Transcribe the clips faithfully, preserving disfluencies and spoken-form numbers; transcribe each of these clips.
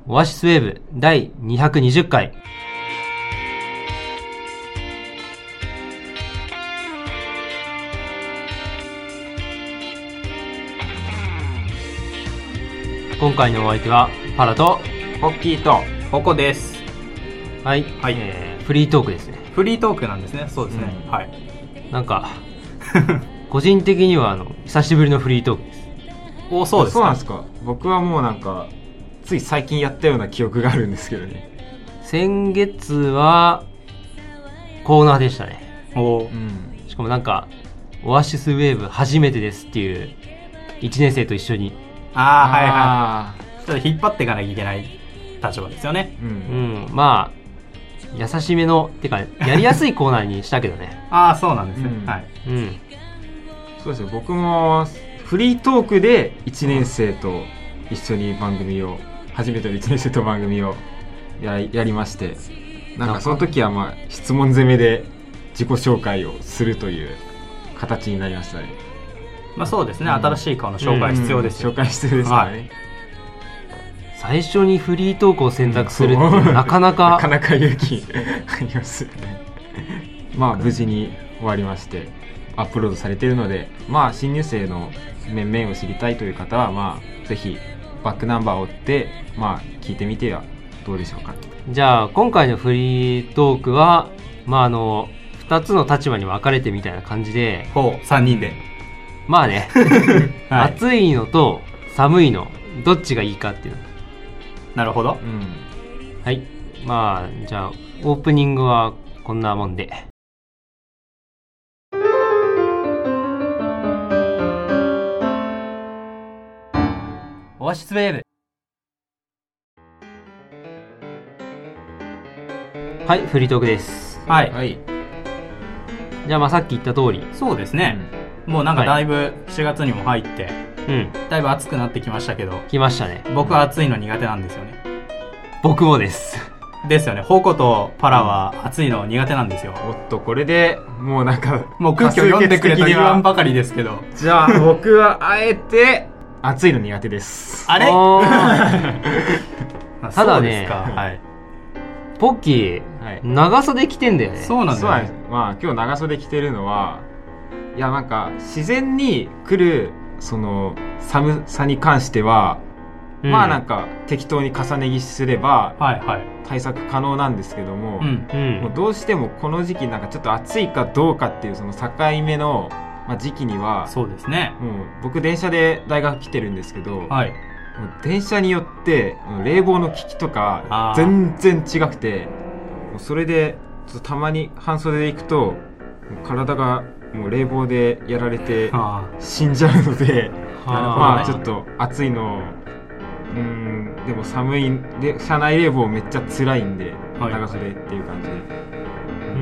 オアシスウェーブだいにひゃくにじゅっかい。今回のお相手はパラとポッキーとポコです。 はい、 はい、 えー、フリートークですね。 フリートークなんですね。そうですね、うん、はい。 なんか個人的にはあの久しぶりのフリートークです。 お、そうですか。 そうなんですか。僕はもうなんかつい最近やったような記憶があるんですけどね。 先月はコーナーでしたね。 お、 うん、しかもなんかオアシスウェーブ初めてですっていういちねん生と一緒に、 ああ、はいはい、ちょっと引っ張っていかなきゃいけない立場ですよね。 うん、うん、まあ優しめのってかやりやすいコーナーにしたけどね。 ああ、そうなんですね、うん、はい、 うん、 そうですよ。僕もフリートークでいちねん生と一緒に番組を、初めてのいちねん生と番組を や, やりまして、なんかその時はまあ質問攻めで自己紹介をするという形になりましたね。 まあそうですね、うん、新しい顔の紹介必要ですよ、 うん、紹介必要ですからね、はい。 最初にフリートークを選択するって、うん、なかなかなかなか勇気ありますね。まあ無事に終わりましてアップロードされているので、まあ新入生の面々を知りたいという方はまあぜひバックナンバーを追ってまあ聞いてみてはどうでしょうか。 じゃあ今回のフリートークはまああのふたつの立場に分かれてみたいな感じで、 ほう、さんにんでまあね、はい、暑いのと寒いのどっちがいいかっていう。 なるほど、 うん、はい。まあじゃあオープニングはこんなもんで。オアシスウェーブ。はい、フリートークです。 はい、はい。 じゃあまあさっき言った通り、 そうですね、うん、もうなんかだいぶしがつにも入って、うん、だいぶ暑くなってきましたけど。 来ましたね。 僕は暑いの苦手なんですよね。 僕もですですよね。ホコとパラは暑いの苦手なんですよ。 おっと、これでもうなんかもう空気を読んでくれと言わんばかりですけど。 じゃあ僕はあえて暑いの苦手です。 あれただね、 はい、 ポッキー、はい、長袖着てんだよね。 そうなんだよね。 まあ今日長袖着てるのは、いやなんか自然に来るその寒さに関しては、うん、まあなんか適当に重ね着すれば対策可能なんですけども、はいはい、もうどうしてもこの時期なんかちょっと暑いかどうかっていうその境目のまあ、時期には、 そうですね、 もう僕電車で大学来てるんですけど、 はい、 もう電車によって冷房の効きとか全然違くて、もうそれでちょっとたまに半袖で行くともう体がもう冷房でやられて死んじゃうので、まあちょっと暑いの、うーんでも寒いんで車内冷房めっちゃ辛いんで、はい、長袖っていう感じで。 うん、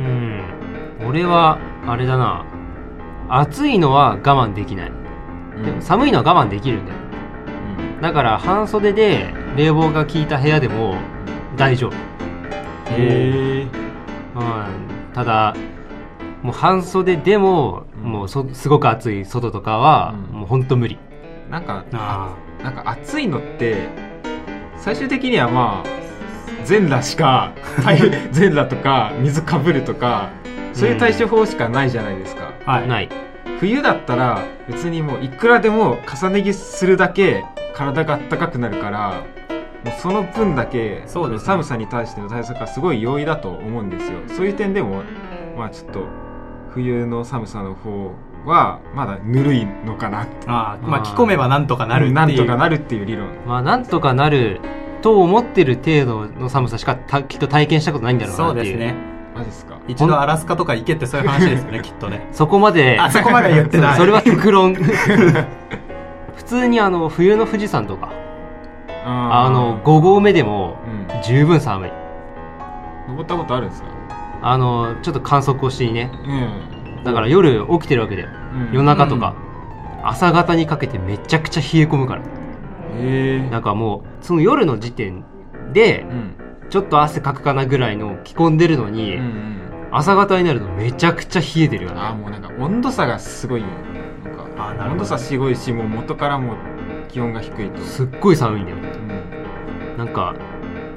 俺はあれだな、暑いのは我慢できない、うん、でも寒いのは我慢できるんだよ、うん、だから半袖で冷房が効いた部屋でも大丈夫。 へえ、 うん、ただもう半袖でも、うん、もうそすごく暑い外とかは、うん、もうほんと無理。 なんかあなんか暑いのって最終的にはまあ全裸しか全裸とか水かぶるとかそういう対処法しかないじゃないですか、 うん、はい、ない。 冬だったら別にもういくらでも重ね着するだけ体が暖かくなるから、もうその分だけそうです、ね、寒さに対しての対策がすごい容易だと思うんですよ。そういう点でもまあちょっと冬の寒さの方はまだぬるいのかなって。 あ、まあ着込めばなんとかなるっていう、 なんとかなるっていう理論。 まあなんとかなると思ってる程度の寒さしかきっと体験したことないんだろうなっていう。 そうですね。 マジですか。 一度アラスカとか行けってそういう話ですよねきっとね。 そこまであそこまで言ってない。 それは極論。普通にあの冬の富士山とかああのご合目でも十分寒い、うん、 登ったことあるんですか。 あのちょっと観測をしていいね、うん、だから夜起きてるわけだよ、うん、夜中とか、うん、朝方にかけてめちゃくちゃ冷え込むから。 へえ。 なんかもうその夜の時点で、うん、ちょっと汗かくかなぐらいの着込んでるのに、うんうん、朝方になるとめちゃくちゃ冷えてるよね。 あ、もうなんか温度差がすごいよ。なんかあ、なるほど。温度差すごいし、もう元からもう気温が低いとすっごい寒いんだよ、うん、なんか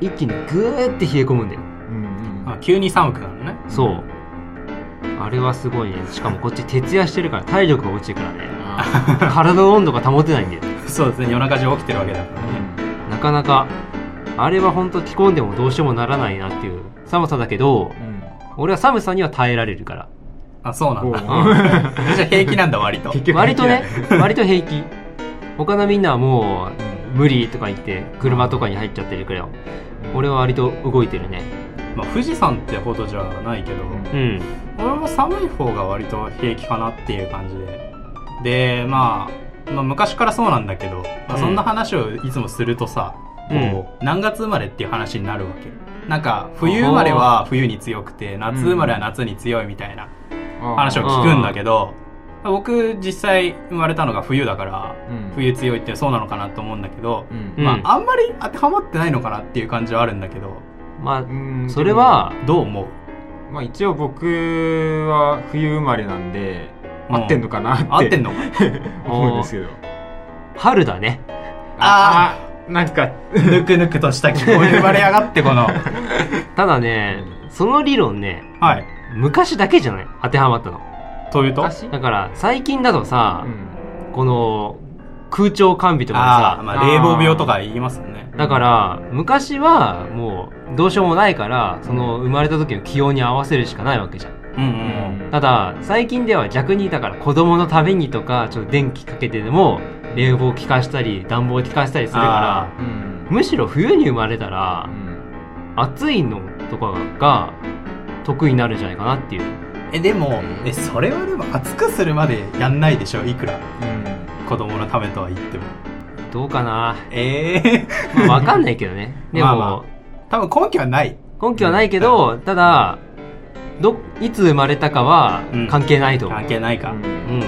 一気にグーって冷え込むんだよ、 うんうん、 あ急に寒くなるね。 そうあれはすごいね。しかもこっち徹夜してるから体力が落ちてるからね体の温度が保てないんだよそうですね、夜中中起きてるわけだからね、 うん、なかなかあれは本当着込んでもどうしてもならないなっていう寒さだけど、うん、俺は寒さには耐えられるから。 あ、そうなんだじゃあ平気なんだ割と割とね割と平気。他のみんなはもう無理とか言って車とかに入っちゃってるから、俺は割と動いてるね。 まあ富士山ってほどじゃないけど、うん、俺も寒い方が割と平気かなっていう感じでで、まあ、まあ昔からそうなんだけど、まあ、そんな話をいつもするとさ、うん、こう何月生まれっていう話になるわけ。なんか冬生まれは冬に強くて夏生まれは夏に強いみたいな話を聞くんだけど、僕実際生まれたのが冬だから、うん、冬強いってそうなのかなと思うんだけど、うん、まああんまり当てはまってないのかなっていう感じはあるんだけど、まあうんそれはどう思う？ まあ一応僕は冬生まれなんで合ってんのかなって合ってんの思うんですけど春だね。 ああなんかぬくぬくとした気候で生まれやがってこのただねその理論ね、 はい、 昔だけじゃない当てはまったの。 というとだから最近だとさ、うん、この空調完備とかさ、 あ、まあ、冷房病とか言いますよね。 だから昔はもうどうしようもないからその生まれた時の気温に合わせるしかないわけじゃん、うんうんうん、ただ最近では逆にだから子供のためにとかちょっと電気かけてでも冷房効かしたり暖房効かしたりするから、うん、むしろ冬に生まれたら、うん、暑いのとかが得意になるんじゃないかなっていう。 えでもえそれはでも暑くするまでやんないでしょいくら、うん、子供のためとは言っても。 どうかなええーまあ、分かんないけどねでも、まあまあ、 多分根拠はない根拠はないけど、うん、ただどいつ生まれたかは関係ないと思う、 うん、関係ないか、 うん、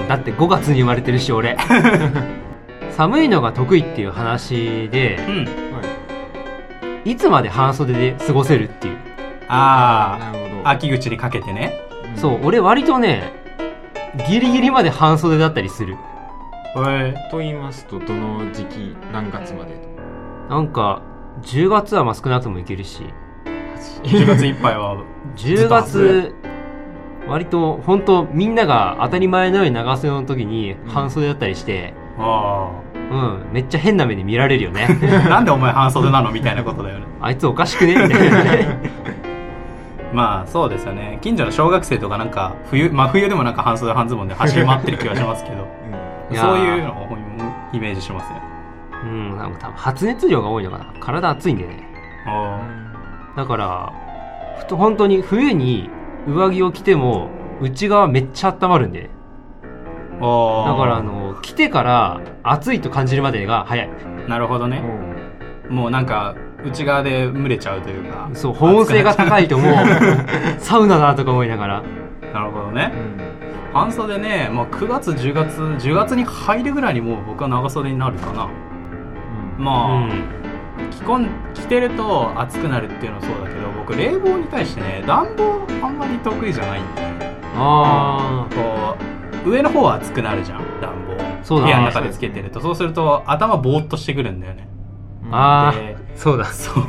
だってごがつに生まれてるし俺寒いのが得意っていう話で、うんはい、いつまで半袖で過ごせるっていう。 ああなるほど。秋口にかけてね、 うん、そう俺割とねギリギリまで半袖だったりする。 えー、と言いますとどの時期何月までとなんかじゅうがつはまあ少なくともいけるしじゅうがついっぱいはじゅうがつ割と本当みんなが当たり前のように長袖の時に半袖だったりして、うん、あうん、めっちゃ変な目で見られるよねなんでお前半袖なのみたいなことだよねあいつおかしくねみたいなまあそうですよね。近所の小学生とかなんか冬、真冬でもなんか半袖半ズボンで走り回ってる気がしますけど、うん、そういうのをイメージしますね。 うん、なんか多分発熱量が多いのかな。体熱いんだよね。あだからふと本当に冬に上着を着ても内側めっちゃ温まるんで、あだからあの着てから暑いと感じるまでが早い。 なるほどね、うん、もうなんか内側で蒸れちゃうというか、 そう保温性が高いともうサウナだとか思いながら。 なるほどね、うん、半袖ね、まあ、くがつじゅうがつじゅうがつに入るぐらいにもう僕は長袖になるかな、うん、まあ、うん、着込ん着てると暑くなるっていうのはそうだけど、僕冷房に対してね暖房あんまり得意じゃないんだよね。ああこう上の方は暑くなるじゃん暖房。そうだ部屋の中でつけてると、そうすると頭ボーっとしてくるんだよね。 ああそうだそう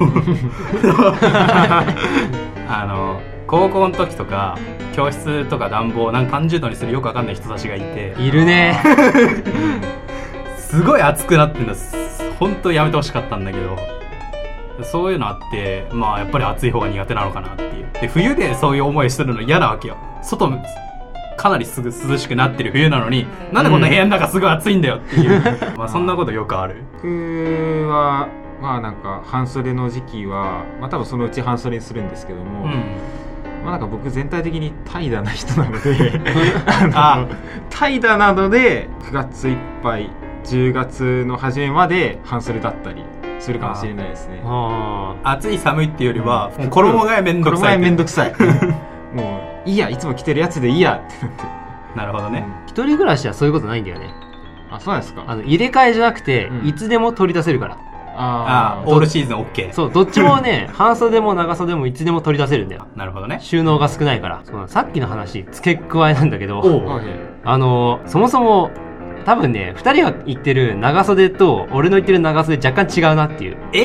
あの高校の時とか教室とか暖房なんかさんじゅうどにするよくわかんない人たちがいているねすごい暑くなってるの本当やめてほしかったんだけど、そういうのあってまあやっぱり暑い方が苦手なのかなっていう。で冬でそういう思いするの嫌なわけよ。外かなりすぐ涼しくなってる冬なのになんでこんな部屋の中すごい暑いんだよっていう、うん、まあそんなことよくある。 僕はまあなんか半袖の時期はまあ多分そのうち半袖にするんですけども、うん、まあなんか僕全体的に怠惰な人なのであの怠惰なのでくがついっぱいじゅうがつの初めまで半袖だったりするかもしれないですね。 ああ暑い寒いっていうよりは、うん、衣替えめんどくさい。 衣替えめんどくさいもういいやいつも着てるやつでいいやってなって。 なるほどね、 うん、一人暮らしはそういうことないんだよね。 あそうなんですか。 あの入れ替えじゃなくて、うん、いつでも取り出せるから。 ああオールシーズン OK。 そうどっちもね半袖も長袖もいつでも取り出せるんだよ。 なるほどね。 収納が少ないから。そうさっきの話付け加えなんだけど、あのそもそも多分ねふたりが言ってる長袖と俺の言ってる長袖若干違うなっていう。 え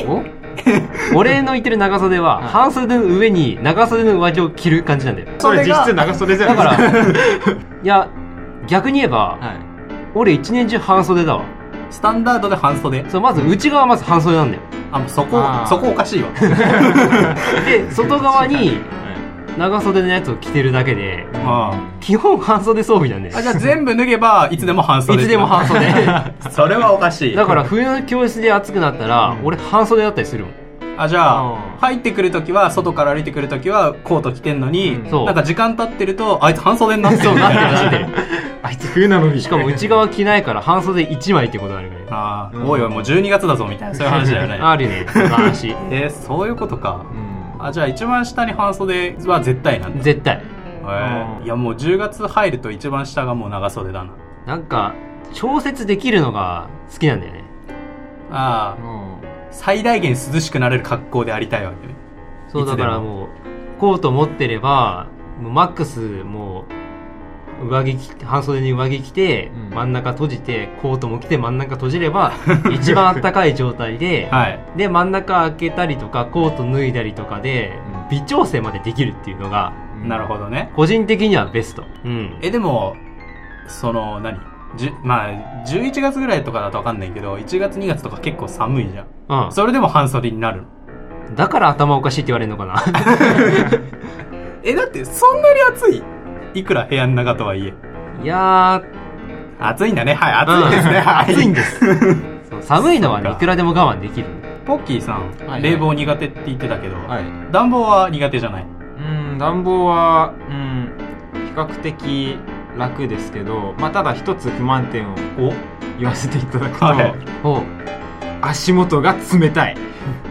俺の言ってる長袖は、はい、半袖の上に長袖の上着を着る感じなんだよ。 それ実質長袖じゃないだからいや逆に言えば、はい、俺一年中半袖だわ。 スタンダードで半袖。 そう、まず内側はまず半袖なんだよ。 あ、もうそこそこおかしいわで外側に長袖のやつを着てるだけで、ああ基本半袖装備なんです。 あ、じゃあ全部脱げばいつでも半袖。 いつでも半袖それはおかしい。 だから冬の教室で暑くなったら、うん、俺半袖だったりするもん。 あ、じゃあ入ってくるときは外から歩いてくるときはコート着てんのに、うん、なんか時間経ってるとあいつ半袖になってるみたいなあいつ冬なのに。 しかも内側着ないから半袖いちまいってことあるからね。 ああ、うん、おいおいもうじゅうにがつだぞみたいなそういう話だよねあるね、その話えー、そういうことか、うん、あ、じゃあ一番下に半袖は絶対なんだ。 絶対、 えー、いやもうじゅうがつ入ると一番下がもう長袖だな。 なんか調節できるのが好きなんだよね。 ああ、うん、最大限涼しくなれる格好でありたいわけね。 そうだからもうコート持ってればもうマックスもう上着半袖に上着着て、うん、真ん中閉じてコートも着て真ん中閉じれば一番あったかい状態で、はい、で真ん中開けたりとかコート脱いだりとかで、うん、微調整までできるっていうのが、 うん、なるほどね。 個人的にはベスト、うん、 えでもその何じまあじゅういちがつぐらいとかだと分かんないけどいちがつにがつとか結構寒いじゃん、うん、それでも半袖になる。 だから頭おかしいって言われるのかなえだってそんなに暑い？いくら部屋の中とはいえ。 いやー暑いんだね。はい、暑いですね、うん、はい、 暑いんですそう寒いのはねいくらでも我慢できる。 ポッキーさん、はいはい、冷房苦手って言ってたけど、はい、暖房は苦手じゃない？ うん、暖房はうん比較的楽ですけど、まあ、ただ一つ不満点を言わせていただくと、はい、足元が冷たい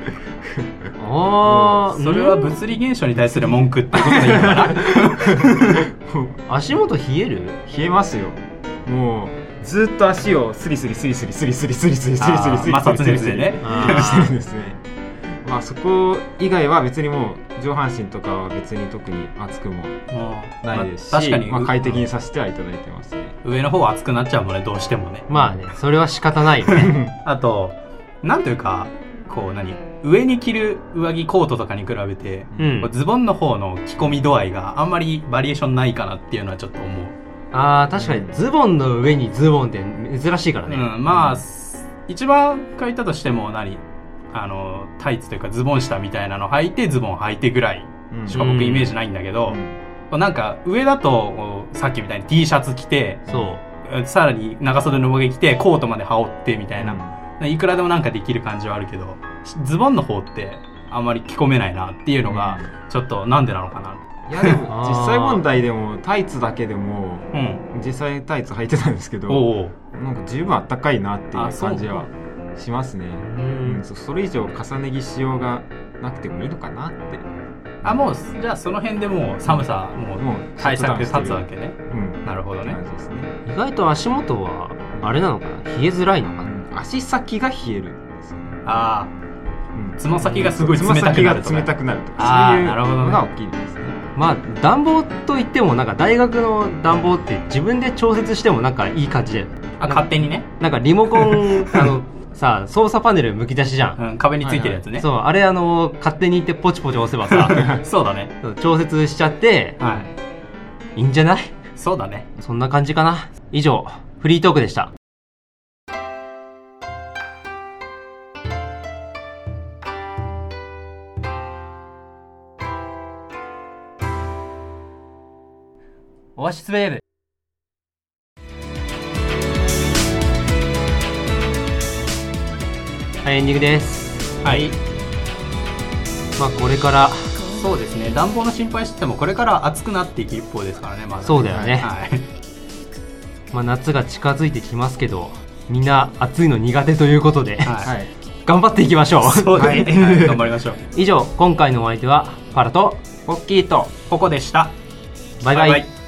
あそれは物理現象に対する文句ってことでいいのかな足元冷える？ 冷えますよ。もうずっと足をスリスリスリスリスリスリスリスリスリスリスリ摩擦熱でねしてるんですね。まあそこ以外は別にもう上半身とかは別に特に暑くもないですし、まあ、確かに、まあ、快適にさせてはいただいてますね。 上の方は暑くなっちゃうもんね、どうしてもね。 まあね、それは仕方ないよねあとなんというかこう何上に着る上着コートとかに比べて、うん、ズボンの方の着込み度合いがあんまりバリエーションないかなっていうのはちょっと思う。 あー確かにズボンの上にズボンって珍しいからね、 うん、まあ、うん、一番書いたとしても何あのタイツというかズボン下みたいなの履いてズボン履いてぐらいしか僕イメージないんだけど、うん、なんか上だとさっきみたいに T シャツ着てそうさらに長袖の上着着てコートまで羽織ってみたいな、うん、いくらでもなんかできる感じはあるけどズボンの方ってあんまり着込めないなっていうのがちょっとなんでなのかな。 いやでも実際問題でもタイツだけでも、うん、実際タイツ履いてたんですけどおうおうなんか十分あったかいなっていう感じはしますね。うん、それ以上重ね着しようがなくてもいいのかなって。 あもうじゃあその辺でもう寒さもう対策で立つわけね。うん、なるほどね。ですね。 意外と足元はあれなのかな、冷えづらいのかな、うん、 足先が冷えるんですよね。 ああ、うん、つま先がすごい冷たくなるとか冷たくなるとかそういうのが大きいですね。 まあ暖房といってもなんか大学の暖房って自分で調節してもなんかいい感じだよ。 あ勝手にね。 なんかリモコンあのさあ操作パネルむき出しじゃん、 うん、壁についてるやつね、 はいはい、そうあれあの勝手に行ってポチポチ押せばさそうだね調節しちゃって、はい、いいんじゃない？ そうだね。 そんな感じかな。以上フリートークでした。オアシスウェーブ。はい、エンディングです。 はい。 まあこれからそうですね。暖房の心配しててもこれから暑くなっていく一方ですからね。まだね。 そうだよね。はい。まあ夏が近づいてきますけど、みんな暑いの苦手ということで、はい、頑張っていきましょう。 そうですね。はい、頑張りましょう。 以上今回のお相手はパラとポッキーとココでした。 バイバイ。バイバイ。